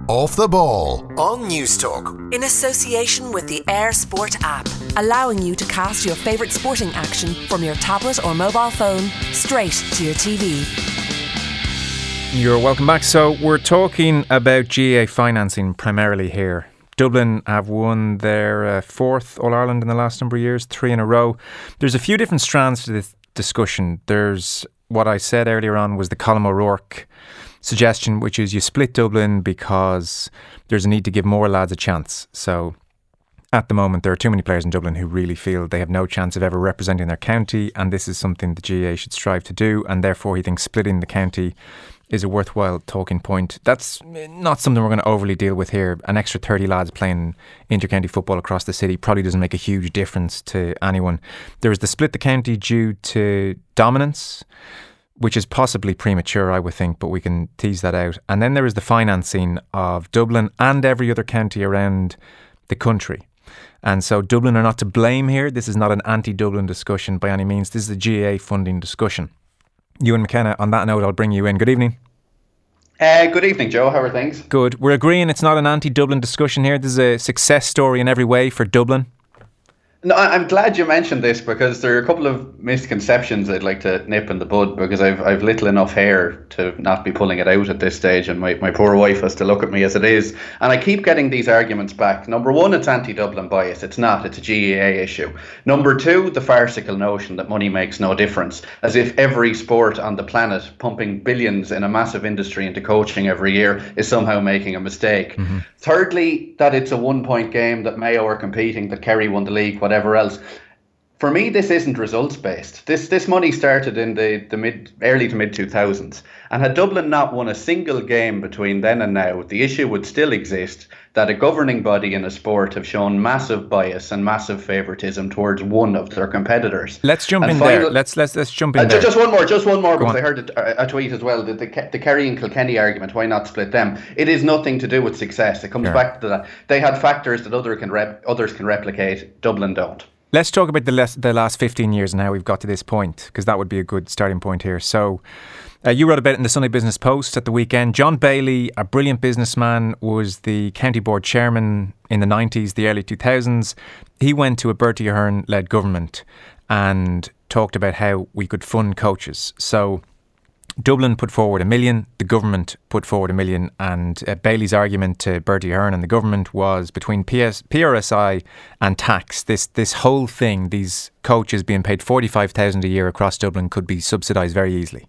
Off the Ball on Newstalk. In association with the Air Sport app, allowing you to cast your favourite sporting action from your tablet or mobile phone straight to your TV. You're welcome back. So we're talking about GAA financing primarily here. Dublin have won their fourth All-Ireland in the last number of years, 3 in a row. There's a few different strands to this discussion. There's what I said earlier on was the Colm O'Rourke suggestion, which is you split Dublin because there's a need to give more lads a chance. So at the moment, there are too many players in Dublin who really feel they have no chance of ever representing their county, and this is something the GAA should strive to do, and therefore he thinks splitting the county is a worthwhile talking point. That's not something we're going to overly deal with here. An extra 30 lads playing inter-county football across the city probably doesn't make a huge difference to anyone. There is the split the county due to dominance, which is possibly premature, I would think, but we can tease that out. And then there is the financing of Dublin and every other county around the country. And so Dublin are not to blame here. This is not an anti-Dublin discussion by any means. This is a GAA funding discussion. Ewan McKenna, on that note, I'll bring you in. Good evening. Good evening, Joe. How are things? Good. We're agreeing it's not an anti-Dublin discussion here. This is a success story in every way for Dublin. No, I'm glad you mentioned this because there are a couple of misconceptions I'd like to nip in the bud, because I've little enough hair to not be pulling it out at this stage, and my poor wife has to look at me as it is. And I keep getting these arguments back. Number one, it's anti-Dublin bias. It's not. It's a GAA issue. Number two, the farcical notion that money makes no difference, as if every sport on the planet pumping billions in a massive industry into coaching every year is somehow making a mistake. Mm-hmm. Thirdly, that it's a 1-point game, that Mayo are competing, that Kerry won the league, whatever else. For me, this isn't results based. This money started in the early to mid 2000s, and had Dublin not won a single game between then and now, the issue would still exist that a governing body in a sport have shown massive bias and massive favouritism towards one of their competitors. Let's jump in there. Let's jump in there. Just one more, because I heard a tweet as well. The Kerry and Kilkenny argument, why not split them? It is nothing to do with success. It comes back to that. They had factors that others can replicate. Dublin don't. Let's talk about the last 15 years and how we've got to this point, because that would be a good starting point here. So you wrote about it in the Sunday Business Post at the weekend. John Bailey, a brilliant businessman, was the county board chairman in the 90s, the early 2000s. He went to a Bertie Ahern-led government and talked about how we could fund coaches. So Dublin put forward $1 million, the government put forward $1 million, and Bailey's argument to Bertie Ahern and the government was between PRSI and tax, this whole thing, these coaches being paid $45,000 a year across Dublin, could be subsidised very easily.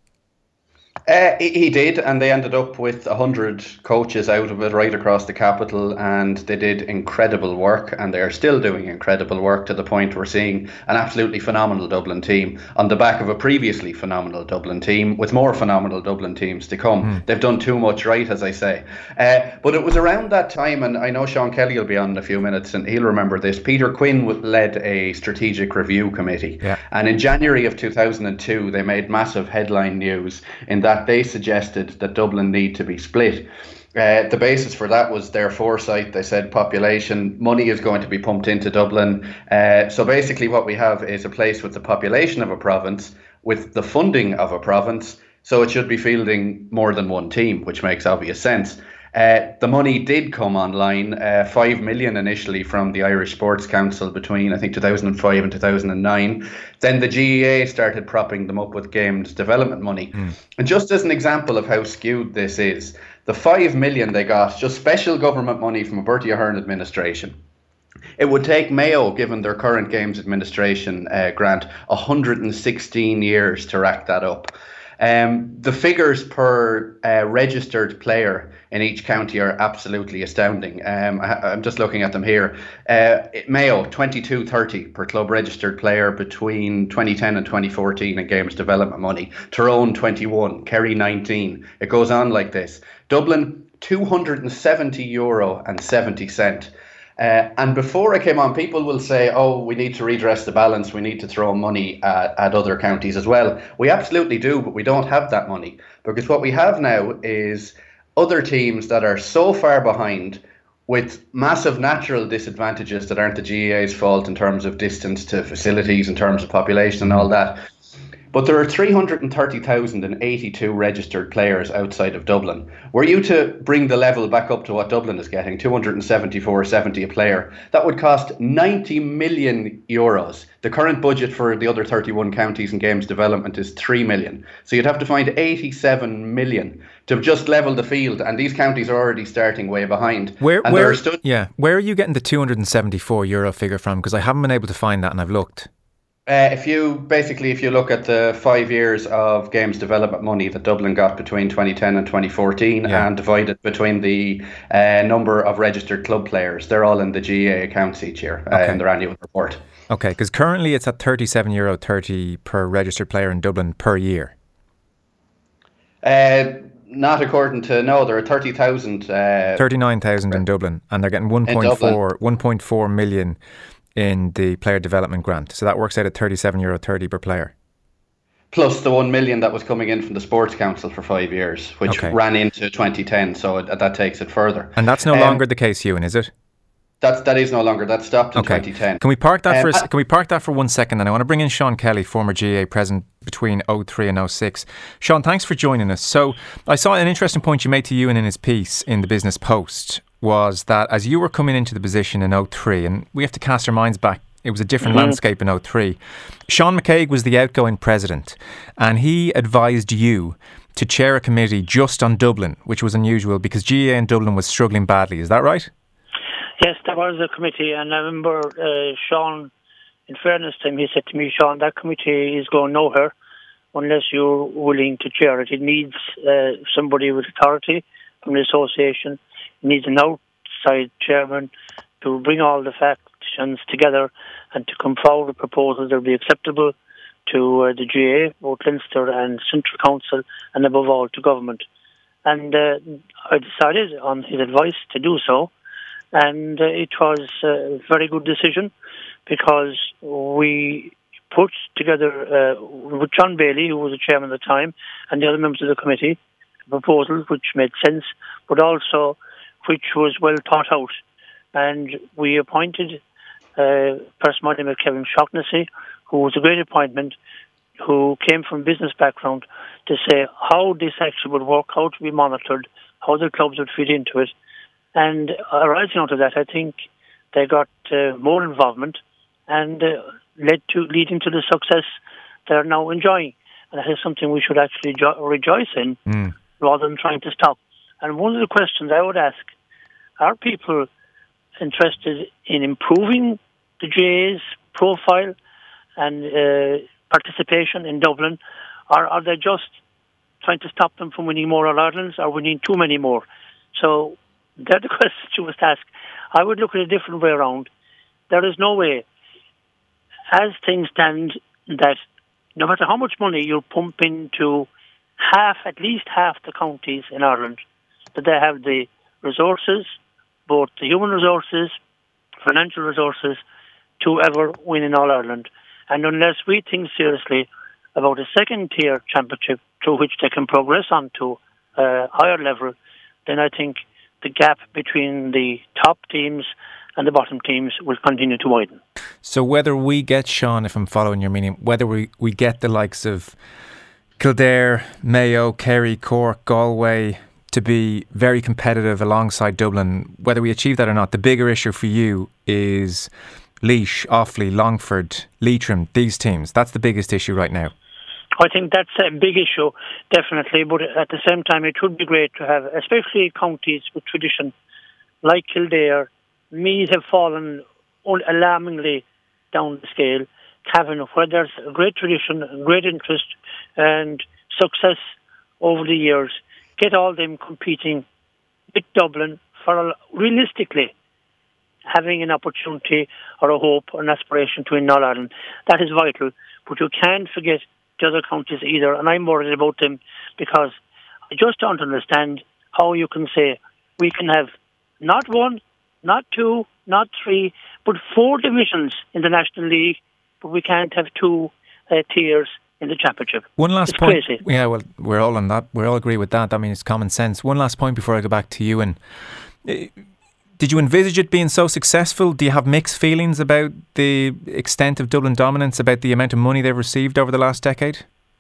He did, and they ended up with 100 coaches out of it right across the capital, and they did incredible work, and they are still doing incredible work, to the point we're seeing an absolutely phenomenal Dublin team on the back of a previously phenomenal Dublin team, with more phenomenal Dublin teams to come. They've done too much right, as I say. But it was around that time, and I know Sean Kelly will be on in a few minutes, and he'll remember this. Peter Quinn led a strategic review committee, and in January of 2002, they made massive headline news in that they suggested that Dublin need to be split. The basis for that was their foresight. They said population, money is going to be pumped into Dublin. So basically what we have is a place with the population of a province, with the funding of a province, so it should be fielding more than one team, which makes obvious sense. The money did come online, $5 million initially from the Irish Sports Council between, I think, 2005 and 2009. Then the GAA started propping them up with games development money. And just as an example of how skewed this is, the $5 million they got, just special government money from a Bertie Ahern administration. It would take Mayo, given their current games administration grant, 116 years to rack that up. The figures per registered player in each county are absolutely astounding. I'm just looking at them here. Mayo, 22.30 per club registered player between 2010 and 2014 in games development money. Tyrone, 21. Kerry, 19. It goes on like this. Dublin, €270.70. And before I came on, people will say, oh, we need to redress the balance. We need to throw money at other counties as well. We absolutely do, but we don't have that money. Because what we have now is other teams that are so far behind, with massive natural disadvantages that aren't the GAA's fault in terms of distance to facilities, in terms of population and all that. But there are 330,082 registered players outside of Dublin. Were you to bring the level back up to what Dublin is getting, 274.70 a player, that would cost 90 million euros. The current budget for the other 31 counties and games development is 3 million. So you'd have to find 87 million to just level the field, and these counties are already starting way behind. Where are you getting the €274 figure from? Because I haven't been able to find that, and I've looked. If you look at the 5 years of games development money that Dublin got between 2010 and 2014 and divide it between the number of registered club players, they're all in the GAA accounts each year in their annual report. Okay, because currently it's at €37.30 per registered player in Dublin per year. Not according to, no, there are 30,000. 39,000 in Dublin, and they're getting 1.4 million in the player development grant. So that works out at €37.30 per player. Plus the 1 million that was coming in from the Sports Council for 5 years, which ran into 2010, so that takes it further. And that's no longer the case, Ewan, is it? That is no longer. That stopped in 2010. Can we park that for 1 second? And I want to bring in Sean Kelly, former GAA president between 03 and 06. Sean, thanks for joining us. So I saw an interesting point you made to Ewan in his piece in the Business Post, was that as you were coming into the position in 03, and we have to cast our minds back, it was a different landscape in 03. Sean McCaig was the outgoing president, and he advised you to chair a committee just on Dublin, which was unusual because GAA in Dublin was struggling badly. Is that right? Yes, there was a committee, and I remember Sean, in fairness to him, he said to me, Sean, that committee is going nowhere unless you're willing to chair it. It needs somebody with authority from the association. It needs an outside chairman to bring all the factions together and to come forward with proposals that will be acceptable to the GAA, both Leinster and Central Council, and above all to government. And I decided on his advice to do so. And it was a very good decision because we put together, with John Bailey, who was the chairman at the time, and the other members of the committee, a proposal which made sense, but also which was well thought out. And we appointed a person by the name of Kevin Shaughnessy, who was a great appointment, who came from a business background, to say how this actually would work, how to be monitored, how the clubs would fit into it. And arising out of that, I think they got more involvement and leading to the success they're now enjoying. And that is something we should actually rejoice in rather than trying to stop. And one of the questions I would ask, are people interested in improving the GAA's profile and participation in Dublin, or are they just trying to stop them from winning more All-Irelands, or winning too many more? So they're the questions you must ask. I would look at it a different way around. There is no way, as things stand, that no matter how much money you pump into at least half the counties in Ireland, that they have the resources, both the human resources, financial resources, to ever win in All-Ireland. And unless we think seriously about a second-tier championship through which they can progress onto a higher level, then I think the gap between the top teams and the bottom teams will continue to widen. So whether we get, Sean, if I'm following your meaning, whether we get the likes of Kildare, Mayo, Kerry, Cork, Galway to be very competitive alongside Dublin, whether we achieve that or not, the bigger issue for you is Laois, Offaly, Longford, Leitrim, these teams. That's the biggest issue right now. I think that's a big issue, definitely, but at the same time it would be great to have, especially counties with tradition, like Kildare. Meath have fallen alarmingly down the scale. Cavan, where there's a great tradition, great interest and success over the years, get all them competing with Dublin for, realistically, having an opportunity or a hope or an aspiration to win All-Ireland. That is vital, but you can't forget the other counties either, and I'm worried about them because I just don't understand how you can say we can have not one, not two, not three, but 4 divisions in the National League, but we can't have 2 tiers in the championship. One last it's point. Crazy. Yeah, well, we're all on that. We all agree with that. I mean, it's common sense. One last point before I go back to you. And did you envisage it being so successful? Do you have mixed feelings about the extent of Dublin dominance, about the amount of money they've received over the last decade?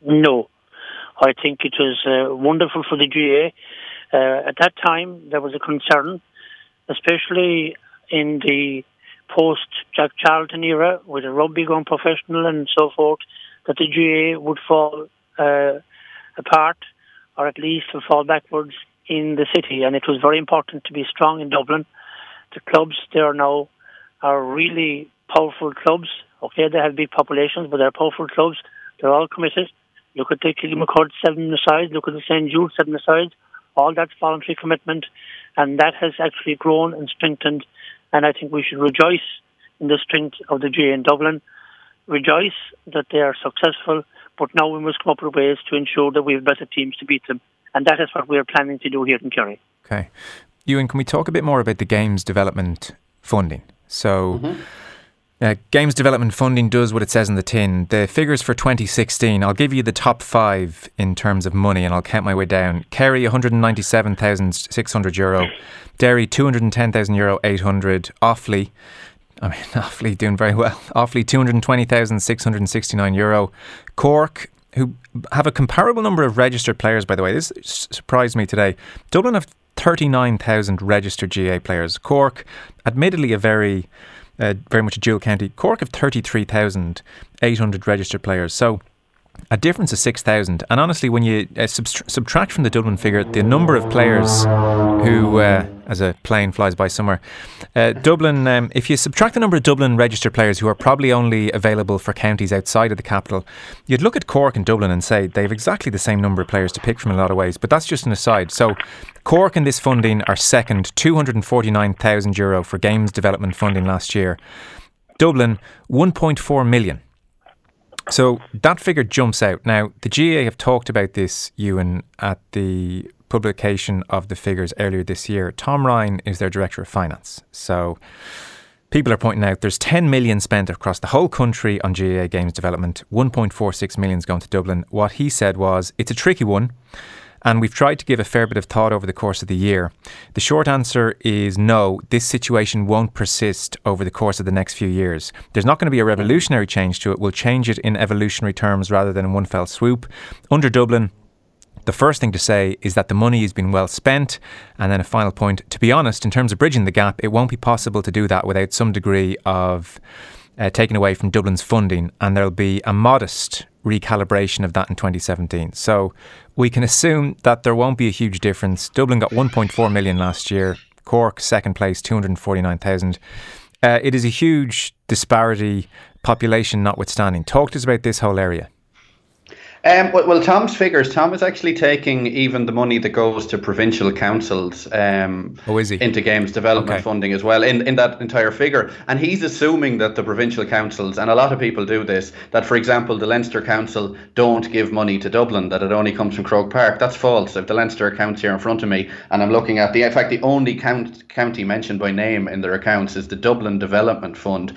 No. I think it was wonderful for the GA. At that time, there was a concern, especially in the post-Jack Charlton era, with the rugby going professional and so forth, that the GA would fall apart, or at least would fall backwards in the city. And it was very important to be strong in Dublin. The clubs there now are really powerful clubs. Okay, they have big populations, but they're powerful clubs. They're all committed. Look at the Kilmacud 7-a-side, look at the St. Jude 7-a-side. All that's voluntary commitment, and that has actually grown and strengthened. And I think we should rejoice in the strength of the GA in Dublin, rejoice that they are successful, but now we must come up with ways to ensure that we have better teams to beat them. And that is what we are planning to do here in Kerry. Okay. Ewan, can we talk a bit more about the games development funding? So, games development funding does what it says in the tin. The figures for 2016, I'll give you the top 5 in terms of money and I'll count my way down. Kerry, €197,600. Derry, €210,000, 800. Offaly doing very well. Offaly, €220,669. Cork, who have a comparable number of registered players, by the way. This surprised me today. Dublin have 39,000 registered GA players. Cork, admittedly very much a dual county. Cork have 33,800 registered players. So a difference of 6,000. And honestly, when you subtract from the Dublin figure the number of players who, as a plane flies by somewhere, Dublin, if you subtract the number of Dublin registered players who are probably only available for counties outside of the capital, you'd look at Cork and Dublin and say they have exactly the same number of players to pick from in a lot of ways. But that's just an aside. So Cork in this funding are second, €249,000 for games development funding last year. Dublin, 1.4 million. So that figure jumps out. Now, the GA have talked about this, Ewan, at the publication of the figures earlier this year. Tom Ryan is their Director of Finance. So people are pointing out there's 10 million spent across the whole country on GA games development. 1.46 million is going to Dublin. What he said was, it's a tricky one, and we've tried to give a fair bit of thought over the course of the year. The short answer is no, this situation won't persist over the course of the next few years. There's not going to be a revolutionary change to it. We'll change it in evolutionary terms rather than in one fell swoop. Under Dublin, the first thing to say is that the money has been well spent. And then a final point, to be honest, in terms of bridging the gap, it won't be possible to do that without some degree of taken away from Dublin's funding, and there'll be a modest recalibration of that in 2017. So we can assume that there won't be a huge difference. Dublin got 1.4 million last year. Cork, second place, 249,000. It is a huge disparity, population notwithstanding. Talk to us about this whole area. Well, Tom's figures, Tom is actually taking even the money that goes to provincial councils into games development funding as well in that entire figure. And he's assuming that the provincial councils, and a lot of people do this, that, for example, the Leinster Council don't give money to Dublin, that it only comes from Croke Park. That's false. I have the Leinster accounts here in front of me, and I'm looking at the only county mentioned by name in their accounts is the Dublin Development Fund,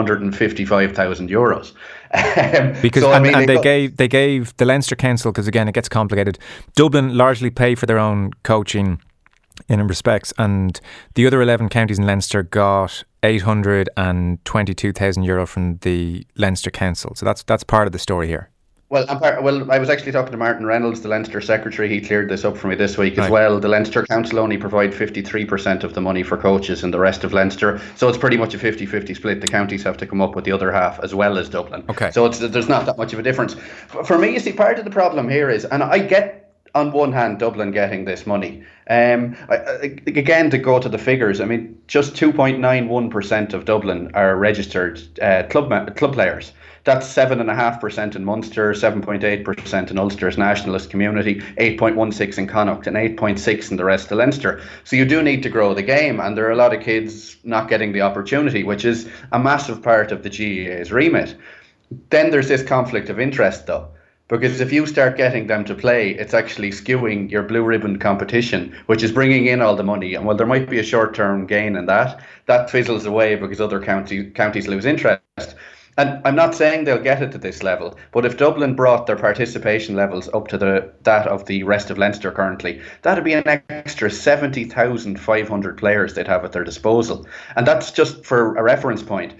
€255,000. Because so, they gave the Leinster Council, because again it gets complicated. Dublin largely pay for their own coaching in respects, and the other 11 counties in Leinster got €822,000 from the Leinster Council. So that's part of the story here. Well, I was actually talking to Martin Reynolds, the Leinster secretary. He cleared this up for me this week as well. The Leinster Council only provide 53% of the money for coaches in the rest of Leinster. So it's pretty much a 50-50 split. The counties have to come up with the other half as well as Dublin. Okay. So there's not that much of a difference. For me, you see, part of the problem here is, and I get on one hand Dublin getting this money. Again, to go to the figures, I mean, just 2.91% of Dublin are registered club players. That's 7.5% in Munster, 7.8% in Ulster's nationalist community, 8.16% in Connacht, and 8.6% in the rest of Leinster. So you do need to grow the game, and there are a lot of kids not getting the opportunity, which is a massive part of the GAA's remit. Then there's this conflict of interest, though, because if you start getting them to play, it's actually skewing your blue ribbon competition, which is bringing in all the money. And while there might be a short-term gain in that fizzles away because other counties lose interest. And I'm not saying they'll get it to this level, but if Dublin brought their participation levels up to that of the rest of Leinster currently, that'd be an extra 70,500 players they'd have at their disposal. And that's just for a reference point.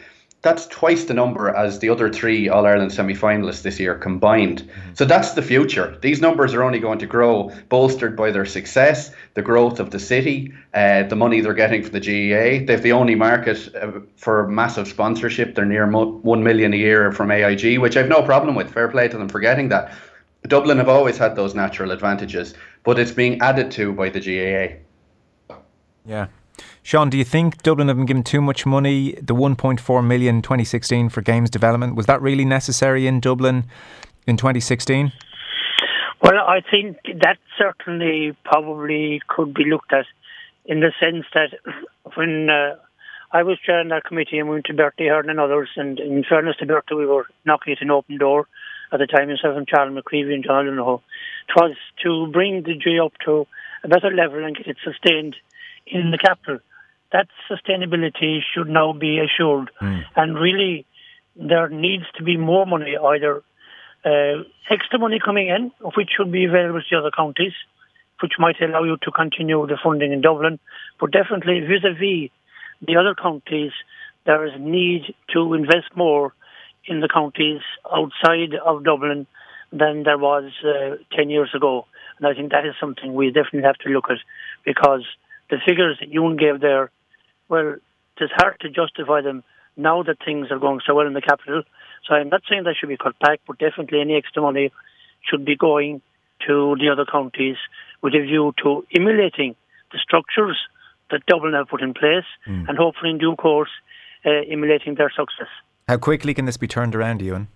that's twice the number as the other 3 All-Ireland semi-finalists this year combined. So that's the future. These numbers are only going to grow, bolstered by their success, the growth of the city, the money they're getting from the GEA. They have the only market for massive sponsorship. They're near 1 million a year from AIG, which I have no problem with. Fair play to them for getting that. Dublin have always had those natural advantages, but it's being added to by the GAA. Yeah. Sean, do you think Dublin have been given too much money? The 1.4 million in 2016 for games development, was that really necessary in Dublin in 2016? Well, I think that certainly probably could be looked at, in the sense that when I was chairing that committee and we went to Bertie Ahern and others, and in fairness to Bertie, we were knocking at an open door at the time, myself and Charles McCreevy and John Donohoe. It was to bring the G up to a better level and get it sustained in the capital. That sustainability should now be assured. And really, there needs to be more money, either extra money coming in, which should be available to the other counties, which might allow you to continue the funding in Dublin, but definitely vis-a-vis the other counties, there is need to invest more in the counties outside of Dublin than there was 10 years ago. And I think that is something we definitely have to look at, because the figures that Ewan gave there, well, it's hard to justify them now that things are going so well in the capital. So I'm not saying that should be cut back, but definitely any extra money should be going to the other counties with a view to emulating the structures that Dublin have put in place, and hopefully in due course emulating their success. How quickly can this be turned around, Ewan?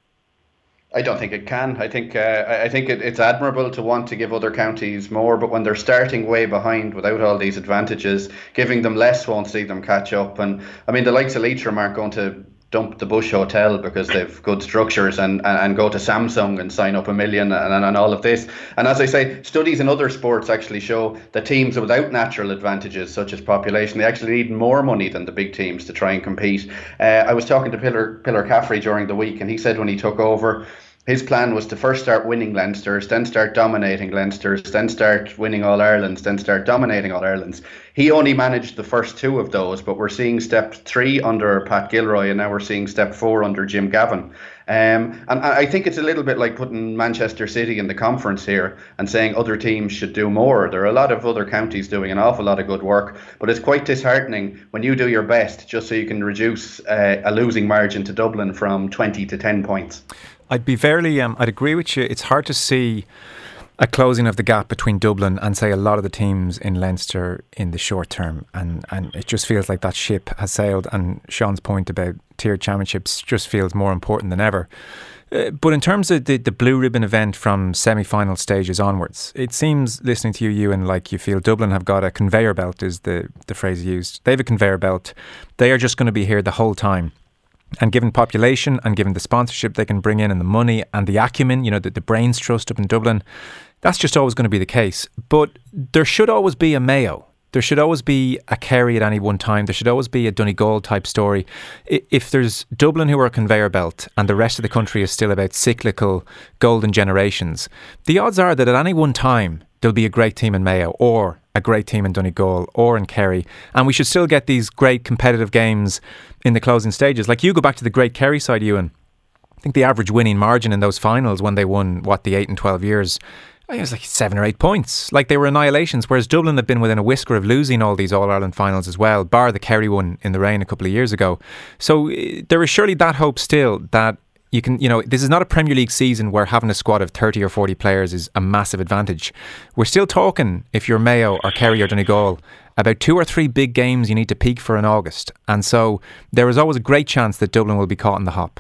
I don't think it can. I think it's admirable to want to give other counties more, but when they're starting way behind without all these advantages, giving them less won't see them catch up. And I mean, the likes of Leitrim aren't going to dump the Bush Hotel because they've good structures and go to Samsung and sign up $1 million and all of this. And as I say, studies in other sports actually show that teams without natural advantages such as population, they actually need more money than the big teams to try and compete. I was talking to Pillar Caffrey during the week, and he said when he took over, his plan was to first start winning Leinsters, then start dominating Leinsters, then start winning All-Irelands, then start dominating All-Irelands. He only managed the first 2 of those, but we're seeing step 3 under Pat Gilroy, and now we're seeing step 4 under Jim Gavin. And I think it's a little bit like putting Manchester City in the conference here and saying other teams should do more. There are a lot of other counties doing an awful lot of good work, but it's quite disheartening when you do your best just so you can reduce a losing margin to Dublin from 20 to 10 points. I'd agree with you. It's hard to see a closing of the gap between Dublin and, say, a lot of the teams in Leinster in the short term. And it just feels like that ship has sailed. And Sean's point about tiered championships just feels more important than ever. But in terms of the blue ribbon event from semi-final stages onwards, it seems, listening to you, Ewan, like you feel Dublin have got a conveyor belt, is the phrase used. They have a conveyor belt. They are just going to be here the whole time. And given population and given the sponsorship they can bring in and the money and the acumen, the Brains Trust up in Dublin, that's just always going to be the case. But there should always be a Mayo. There should always be a Kerry at any one time. There should always be a Donegal type story. If there's Dublin who are a conveyor belt and the rest of the country is still about cyclical golden generations, the odds are that at any one time there'll be a great team in Mayo or a great team in Donegal or in Kerry, and we should still get these great competitive games in the closing stages. Like, you go back to the great Kerry side, Ewan, I think the average winning margin in those finals when they won, the 8 and 12 years, I think it was like 7 or 8 points. Like, they were annihilations, whereas Dublin had been within a whisker of losing all these All-Ireland finals as well, bar the Kerry one in the rain a couple of years ago. So there is surely that hope still that you can, this is not a Premier League season where having a squad of 30 or 40 players is a massive advantage. We're still talking, if you're Mayo or Kerry or Donegal, about 2 or 3 big games you need to peak for in August. And so there is always a great chance that Dublin will be caught in the hop.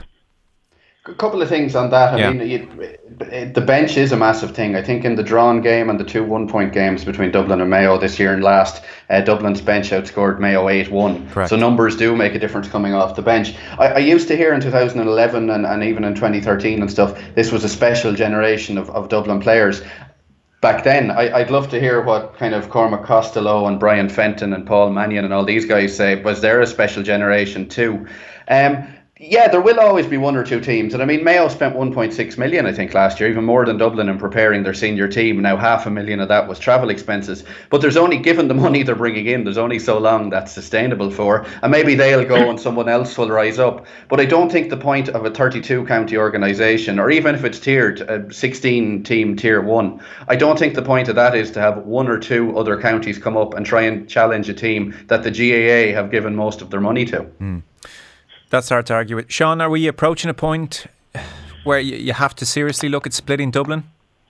A couple of things on that. I mean, the bench is a massive thing. I think in the drawn game and the 2 1-point games between Dublin and Mayo this year and last, Dublin's bench outscored Mayo 8-1. So numbers do make a difference coming off the bench. I used to hear in 2011 and even in 2013 and stuff, this was a special generation of Dublin players. Back then, I'd love to hear what kind of Cormac Costello and Brian Fenton and Paul Mannion and all these guys say. Was there a special generation too? Yeah, there will always be one or two teams. And I mean, Mayo spent 1.6 million, I think, last year, even more than Dublin in preparing their senior team. Now, 500,000 of that was travel expenses. But there's only, given the money they're bringing in, there's only so long that's sustainable for. And maybe they'll go and someone else will rise up. But I don't think the point of a 32 county organisation, or even if it's tiered, a 16 team tier 1, I don't think the point of that is to have one or two other counties come up and try and challenge a team that the GAA have given most of their money to. That's hard to argue with. Sean, are we approaching a point where you have to seriously look at splitting Dublin?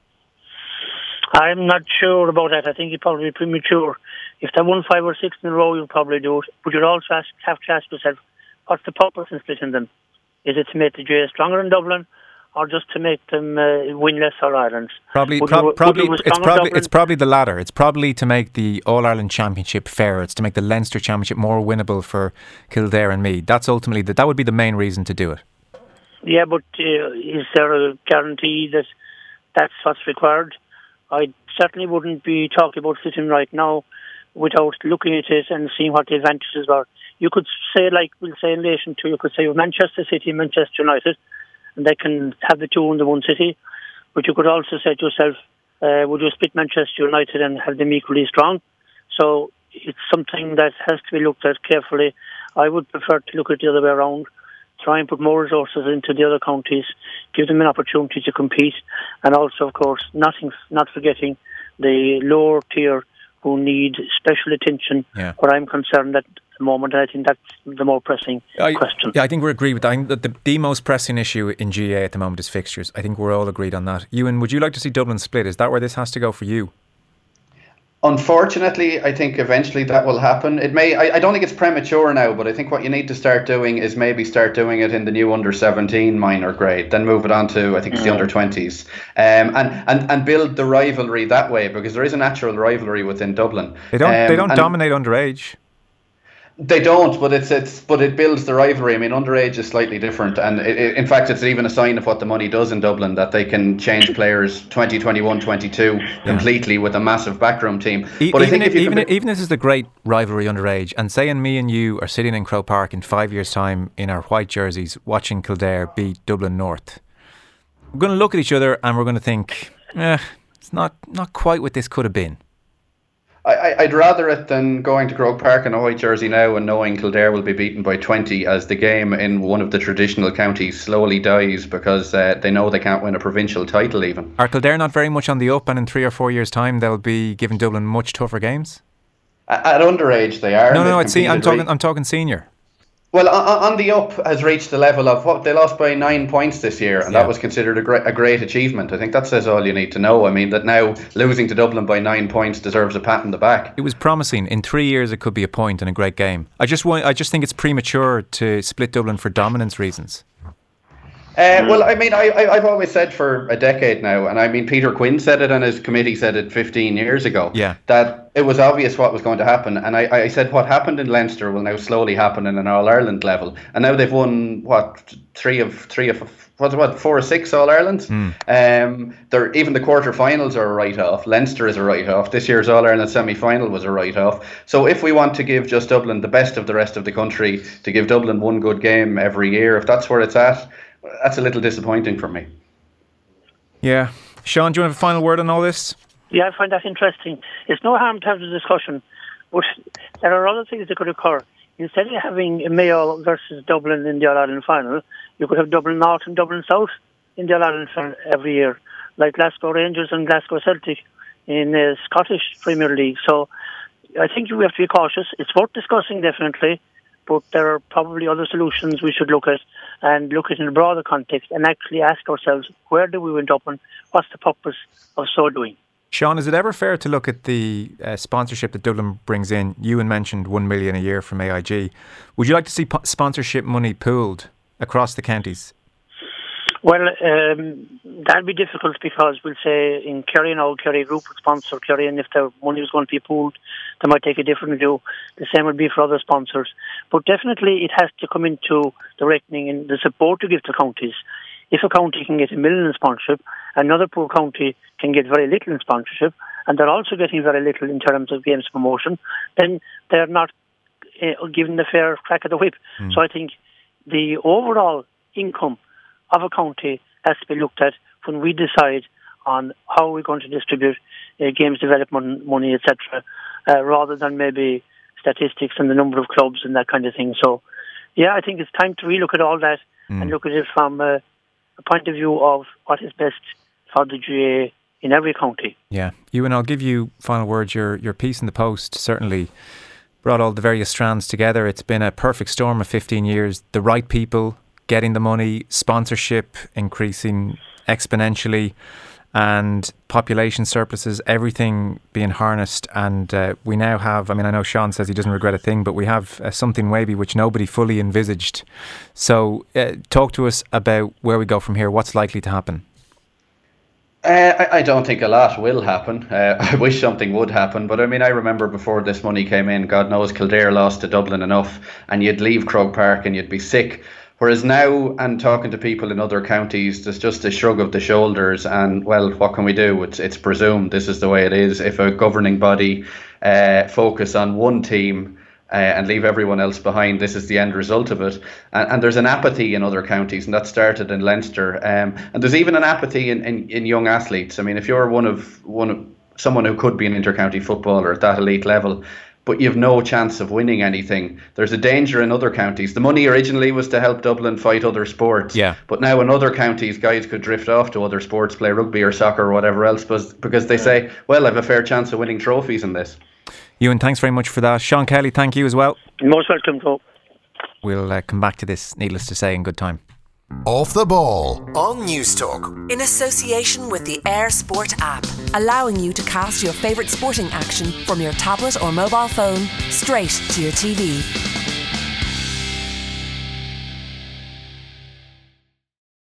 I'm not sure about that. I think it'd probably be premature. If they won 5 or 6 in a row, you'll probably do it. But you'd also have to ask yourself, what's the purpose in splitting them? Is it to make the GAA stronger in Dublin, or just to make them win less All-Irelands? It's probably the latter. It's probably to make the All-Ireland Championship fairer. It's to make the Leinster Championship more winnable for Kildare and Meath. That's ultimately, that would be the main reason to do it. Yeah, but is there a guarantee that that's what's required? I certainly wouldn't be talking about sitting right now without looking at it and seeing what the advantages are. You could say, like we'll say in relation to, you could say Manchester City and Manchester United, and they can have the two in the one city. But you could also say to yourself, would you split Manchester United and have them equally strong? So it's something that has to be looked at carefully. I would prefer to look at the other way around, try and put more resources into the other counties, give them an opportunity to compete, and also, of course, not forgetting the lower tier who need special attention. Yeah. Where I'm concerned at the moment, I think that's the more pressing question. Yeah, I think we agree with that. I think that the most pressing issue in GAA at the moment is fixtures. I think we're all agreed on that. Ewan, would you like to see Dublin split? Is that where this has to go for you? Unfortunately, I think eventually that will happen. It may. I don't think it's premature now, but I think what you need to start doing is maybe start doing it in the new under-17 minor grade, then move it on to, I think it's the under-20s, and build the rivalry that way, because there is a natural rivalry within Dublin. They don't dominate underage. They don't, but it builds the rivalry. I mean, underage is slightly different, and in fact, it's even a sign of what the money does in Dublin, that they can change players 20, 21, 22 completely with a massive backroom team. But even if this is the great rivalry underage, and saying me and you are sitting in Croke Park in 5 years' time in our white jerseys watching Kildare beat Dublin North, we're going to look at each other and we're going to think, it's not quite what this could have been. I'd rather it than going to Croke Park in a white jersey now and knowing Kildare will be beaten by 20 as the game in one of the traditional counties slowly dies because they know they can't win a provincial title even. Are Kildare not very much on the up, and in 3 or 4 years' time they'll be giving Dublin much tougher games? At underage they are. No, I'm talking senior. Well, on the up has reached the level of what they lost by 9 points this year, and that was considered a great achievement. I think that says all you need to know. I mean, that now losing to Dublin by 9 points deserves a pat on the back. It was promising. In 3 years, it could be a point and a great game. I just think it's premature to split Dublin for dominance reasons. Well, I mean, I've always said for a decade now, and I mean, Peter Quinn said it and his committee said it 15 years ago, that it was obvious what was going to happen. And I said what happened in Leinster will now slowly happen in an All-Ireland level. And now they've won, 4 or 6 All-Irelands? Even the quarter-finals are a write-off. Leinster is a write-off. This year's All-Ireland semi-final was a write-off. So if we want to give just Dublin the best of the rest of the country, to give Dublin one good game every year, if that's where it's at, that's a little disappointing for me. Yeah. Sean, do you have a final word on all this? Yeah, I find that interesting. It's no harm to have the discussion, but there are other things that could occur. Instead of having Mayo versus Dublin in the All-Ireland final, you could have Dublin North and Dublin South in the All-Ireland final every year, like Glasgow Rangers and Glasgow Celtic in the Scottish Premier League. So I think we have to be cautious. It's worth discussing, definitely, but there are probably other solutions we should look at, and look at in a broader context and actually ask ourselves, where do we end up and what's the purpose of so doing? Sean, is it ever fair to look at the sponsorship that Dublin brings in? Ewan mentioned 1 million a year from AIG. Would you like to see sponsorship money pooled across the counties? Well, that'd be difficult because we'll say in Kerry now, Kerry Group would sponsor Kerry, and if their money was going to be pooled, they might take a different view. The same would be for other sponsors. But definitely it has to come into the reckoning and the support to give to counties. If a county can get $1 million in sponsorship, another poor county can get very little in sponsorship, and they're also getting very little in terms of games promotion, then they're not given the fair crack of the whip. So I think the overall income of a county has to be looked at when we decide on how we're going to distribute games development money, etc., rather than maybe statistics and the number of clubs and that kind of thing. So, yeah, I think it's time to relook at all that and look at it from a point of view of what is best for the GAA in every county. Yeah. Ewan, I'll give you final words. Your piece in the Post certainly brought all the various strands together. It's been a perfect storm of 15 years. The right people getting the money, sponsorship increasing exponentially, and population surpluses, everything being harnessed. And we now have, I know Sean says he doesn't regret a thing, but we have something Wavy which nobody fully envisaged. So talk to us about where we go from here. What's likely to happen? I don't think a lot will happen. I wish something would happen, but I remember before this money came in, God knows Kildare lost to Dublin enough, and you'd leave Croke Park and you'd be sick. Whereas now, and talking to people in other counties, there's just a shrug of the shoulders and, well, what can we do? It's presumed this is the way it is. If a governing body focus on one team and leave everyone else behind, this is the end result of it. And there's an apathy in other counties, and that started in Leinster. And there's even an apathy in young athletes. If you're one of someone who could be an intercounty footballer at that elite level, but you've no chance of winning anything, there's a danger in other counties. The money originally was to help Dublin fight other sports. Yeah. But now in other counties, guys could drift off to other sports, play rugby or soccer or whatever else, because they say, well, I've a fair chance of winning trophies in this. Ewan, thanks very much for that. Sean Kelly, thank you as well. Most welcome, Joe. We'll come back to this, needless to say, in good time. Off the Ball on News Talk. In association with the Air Sport app, allowing you to cast your favourite sporting action from your tablet or mobile phone straight to your TV.